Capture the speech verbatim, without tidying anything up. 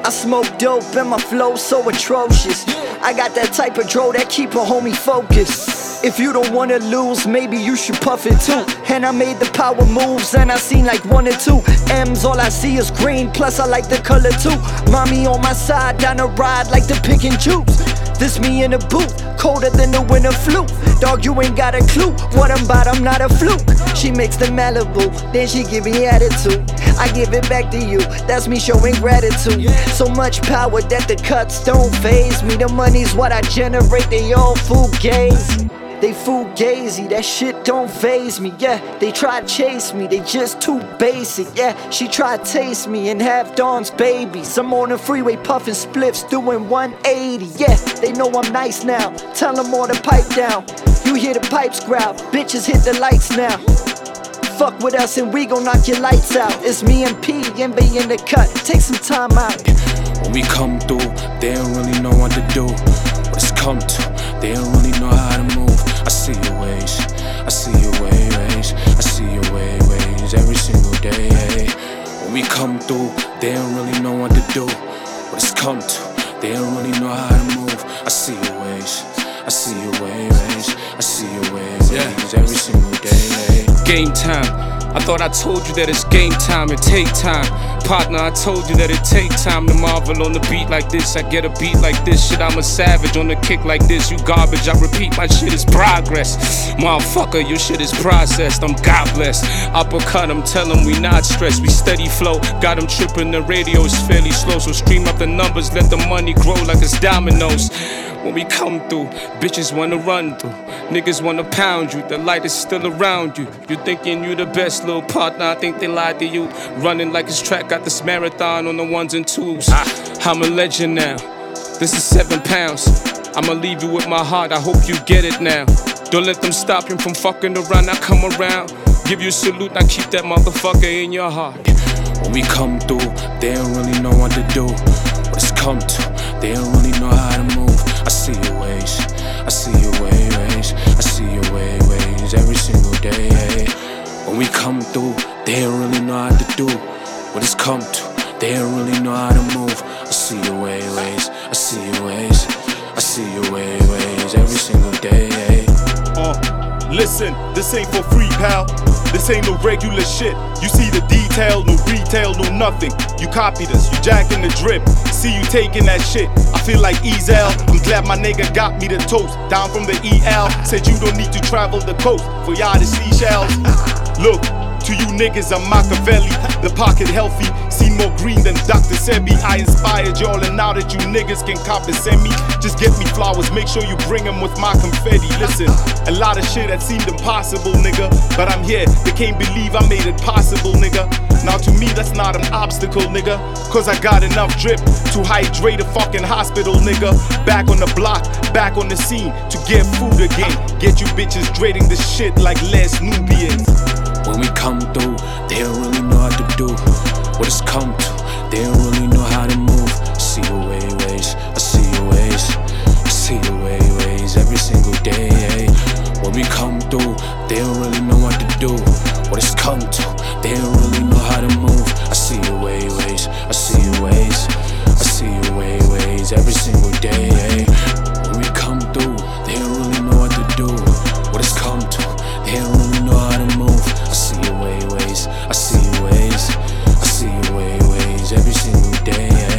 I smoke dope and my flow so atrocious. I got that type of dro that keep a homie focused. If you don't wanna lose, maybe you should puff it too. And I made the power moves and I seen like one or two M's, all I see is green, plus I like the color too. Mommy on my side, down the ride like the pick and choose. This me in the booth, colder than the winter flu. Dog, you ain't got a clue what I'm about, I'm not a fluke. She makes the Malibu, then she give me attitude. I give it back to you, that's me showing gratitude. So much power that the cuts don't faze me. The money's what I generate, they all fugazi. They fugazi, that shit don't faze me, yeah. They try to chase me, they just too basic, yeah. She try to taste me and have Dawn's babies. I'm on the freeway puffing spliffs, doing one eighty, yeah. They know I'm nice now, tell them all to pipe down. You hear the pipes growl, bitches hit the lights now. Fuck with us and we gon' knock your lights out. It's me and P, M B in the cut, take some time out. When we come through, they don't really know what to do. What it's come to, they don't really know how to move. I see your ways, I see your ways, I see your way, ways every single day. Hey. When we come through, they don't really know what to do. What it's come to, they don't really know how to move. I see your ways, I see your ways, I see your ways, ways every single day. Hey. Game time. I thought I told you that it's game time and take time. Partner, I told you that it take time to marvel on the beat like this. I get a beat like this, shit, I'm a savage on the kick like this. You garbage, I repeat, my shit is progress. Motherfucker, your shit is processed, I'm God blessed. Uppercut, I'm telling we not stressed, we steady flow. Got them tripping, the radio is fairly slow. So stream up the numbers, let the money grow like it's dominoes. When we come through, bitches wanna run through. Niggas wanna pound you, the light is still around you. You thinking you the best, little partner, I think they lied to you. Running like it's track, got this marathon on the ones and twos. I'm a legend now, this is seven pounds. I'ma leave you with my heart, I hope you get it now. Don't let them stop you from fucking around, I come around. Give you a salute, I keep that motherfucker in your heart. When we come through, they don't really know what to do. What it's come to, they don't really know how to move. I see your ways, I see your ways, I see your way, ways every single day. Hey. When we come through, they don't really know how to do. What it's come to, they don't really know how to move. I see your way, ways, I see your ways, I see your way, ways every single day. Hey. Uh, listen, this ain't for free, pal. This ain't no regular shit. You see the detail, no retail, no nothing. You copied us, you jacking the drip. See you taking that shit. I feel like Ezel. I'm glad my nigga got me the toast. Down from the E L. Said you don't need to travel the coast for y'all to see shells. Look, to you niggas, I'm Machiavelli. The pocket healthy, seen more green than Doctor Sebi. I inspired y'all, and now that you niggas can compensate me, just get me flowers, make sure you bring them with my confetti. Listen, a lot of shit that seemed impossible, nigga, but I'm here, they can't believe I made it possible, nigga. Now to me, that's not an obstacle, nigga, cause I got enough drip to hydrate a fucking hospital, nigga. Back on the block, back on the scene, to get food again. Get you bitches dreading this shit like Les Nubians. When we come through, they don't really know how to do. What it's come to, they don't really know how to move. I see your way, ways, I see your ways, I see your way, ways every single day. Hey. When we come through, they don't really know what to do. What it's come to, they don't really know how to move. I see your way, ways, I see your ways, I see your way, ways every single day. Hey. When we come through, they don't really know what to do. What it's come to, they don't really know how to move. I see your way, ways, I see your ways, I see your way, ways every single day.